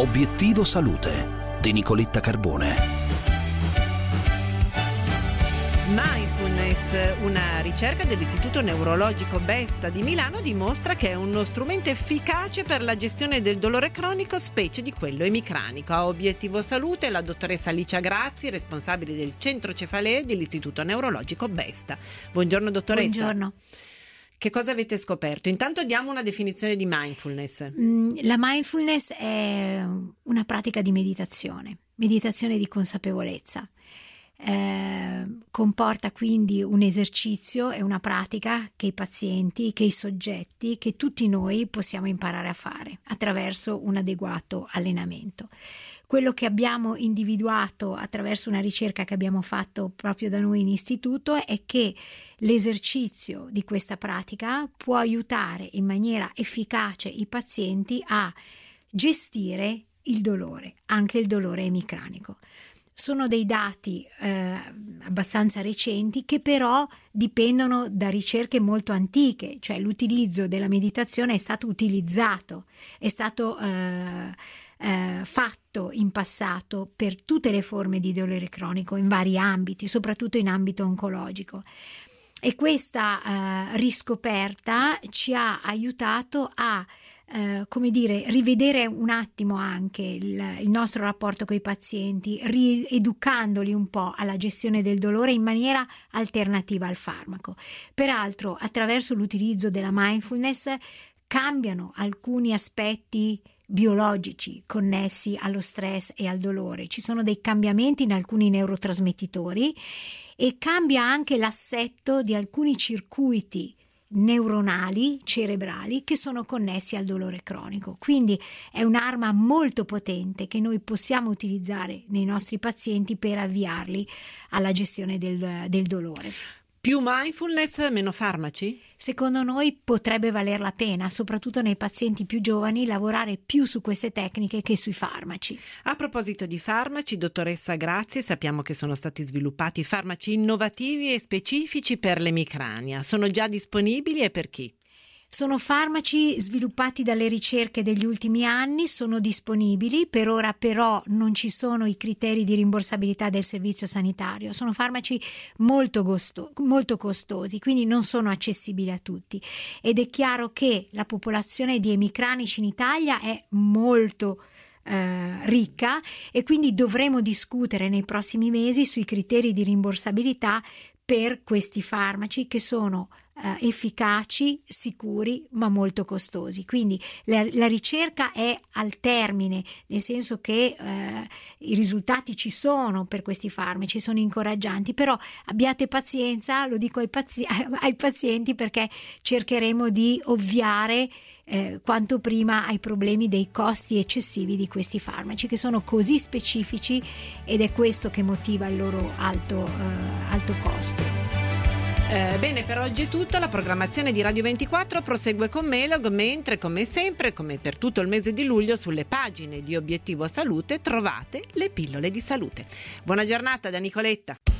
Obiettivo Salute di Nicoletta Carbone. Mindfulness, una ricerca dell'Istituto Neurologico Besta di Milano, dimostra che è uno strumento efficace per la gestione del dolore cronico, specie di quello emicranico. A Obiettivo Salute la dottoressa Alicia Grazi, responsabile del centro cefalee dell'Istituto Neurologico Besta. Buongiorno dottoressa. Buongiorno. Che cosa avete scoperto? Intanto diamo una definizione di mindfulness. La mindfulness è una pratica di meditazione di consapevolezza. Comporta quindi un esercizio e una pratica che i pazienti, che i soggetti, che tutti noi possiamo imparare a fare attraverso un adeguato allenamento. Quello che abbiamo individuato attraverso una ricerca che abbiamo fatto proprio da noi in istituto è che l'esercizio di questa pratica può aiutare in maniera efficace i pazienti a gestire il dolore, anche il dolore emicranico. Sono dei dati abbastanza recenti che però dipendono da ricerche molto antiche, cioè l'utilizzo della meditazione è stato utilizzato, è stato fatto in passato per tutte le forme di dolore cronico in vari ambiti, soprattutto in ambito oncologico. E questa riscoperta ci ha aiutato a rivedere un attimo anche il nostro rapporto con i pazienti, rieducandoli un po' alla gestione del dolore in maniera alternativa al farmaco. Peraltro, attraverso l'utilizzo della mindfulness cambiano alcuni aspetti biologici connessi allo stress e al dolore. Ci sono dei cambiamenti in alcuni neurotrasmettitori e cambia anche l'assetto di alcuni circuiti neuronali cerebrali che sono connessi al dolore cronico. Quindi è un'arma molto potente che noi possiamo utilizzare nei nostri pazienti per avviarli alla gestione del dolore. Più mindfulness, meno farmaci? Secondo noi potrebbe valer la pena, soprattutto nei pazienti più giovani, lavorare più su queste tecniche che sui farmaci. A proposito di farmaci, dottoressa Grazie, sappiamo che sono stati sviluppati farmaci innovativi e specifici per l'emicrania. Sono già disponibili e per chi? Sono farmaci sviluppati dalle ricerche degli ultimi anni, sono disponibili, per ora però non ci sono i criteri di rimborsabilità del servizio sanitario, sono farmaci molto costosi, quindi non sono accessibili a tutti ed è chiaro che la popolazione di emicranici in Italia è molto ricca e quindi dovremo discutere nei prossimi mesi sui criteri di rimborsabilità per questi farmaci che sono efficaci, sicuri ma molto costosi. Quindi la ricerca è al termine, nel senso che i risultati ci sono per questi farmaci, sono incoraggianti, però abbiate pazienza, lo dico ai pazienti, perché cercheremo di ovviare quanto prima ai problemi dei costi eccessivi di questi farmaci che sono così specifici ed è questo che motiva il loro alto costo. Bene, per oggi è tutto. La programmazione di Radio 24 prosegue con Melog, mentre come sempre, come per tutto il mese di luglio, sulle pagine di Obiettivo Salute trovate le pillole di salute. Buona giornata da Nicoletta.